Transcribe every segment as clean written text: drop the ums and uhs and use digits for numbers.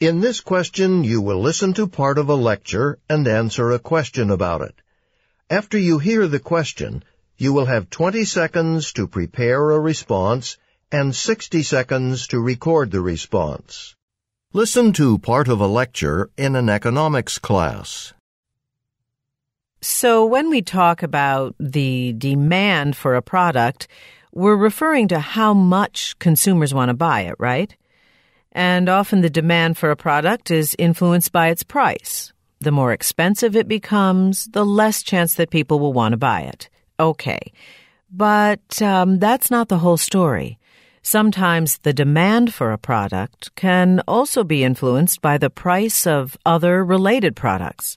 In this question, you will listen to part of a lecture and answer a question about it. After you hear the question, you will have 20 seconds to prepare a response and 60 seconds to record the response. Listen to part of a lecture in an economics class. So when we talk about the demand for a product, we're referring to how much consumers want to buy it, right? And often the demand for a product is influenced by its price. The more expensive it becomes, the less chance that people will want to buy it. Okay, but that's not the whole story. Sometimes the demand for a product can also be influenced by the price of other related products.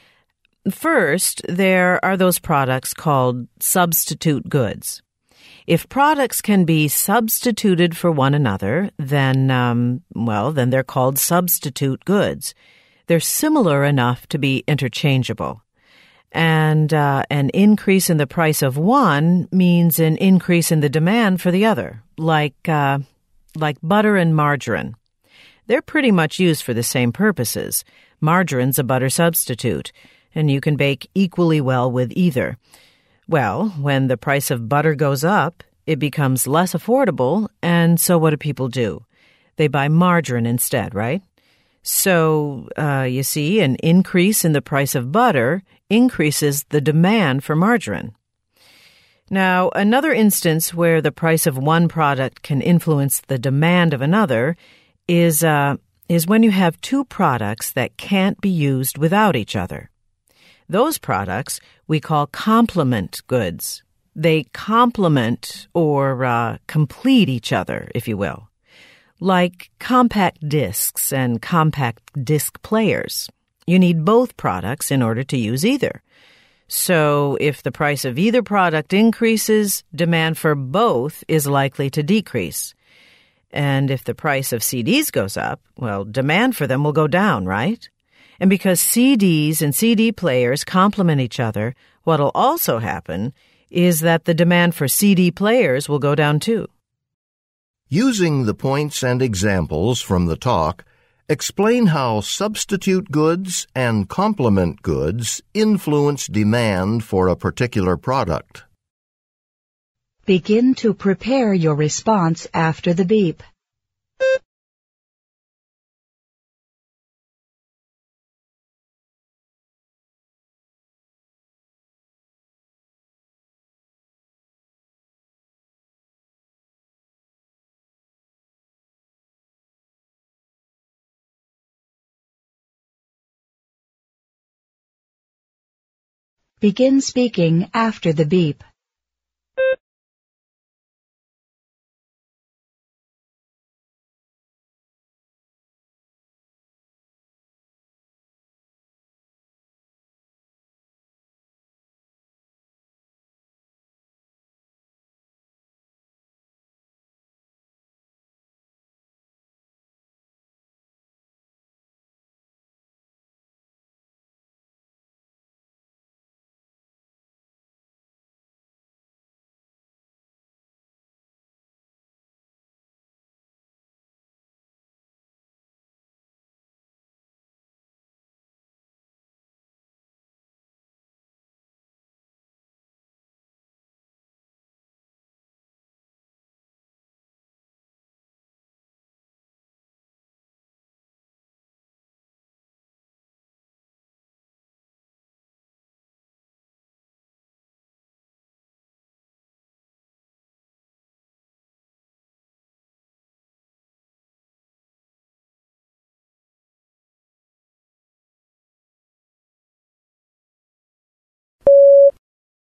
First, there are those products called substitute goods. If products can be substituted for one another, then they're called substitute goods. They're similar enough to be interchangeable. And an increase in the price of one means an increase in the demand for the other, like butter and margarine. They're pretty much used for the same purposes. Margarine's a butter substitute, and you can bake equally well with either. Well, when the price of butter goes up, it becomes less affordable, and so what do people do? They buy margarine instead, right? So, you see, an increase in the price of butter increases the demand for margarine. Now, another instance where the price of one product can influence the demand of another is when you have two products that can't be used without each other. Those products we call complement goods. They complement or complete each other, if you will. Like compact discs and compact disc players. You need both products in order to use either. So if the price of either product increases, demand for both is likely to decrease. And if the price of CDs goes up, well, demand for them will go down, right? And because CDs and CD players complement each other, what'll also happen is that the demand for CD players will go down too. Using the points and examples from the talk, explain how substitute goods and complement goods influence demand for a particular product. Begin to prepare your response after the beep. Begin speaking after the beep.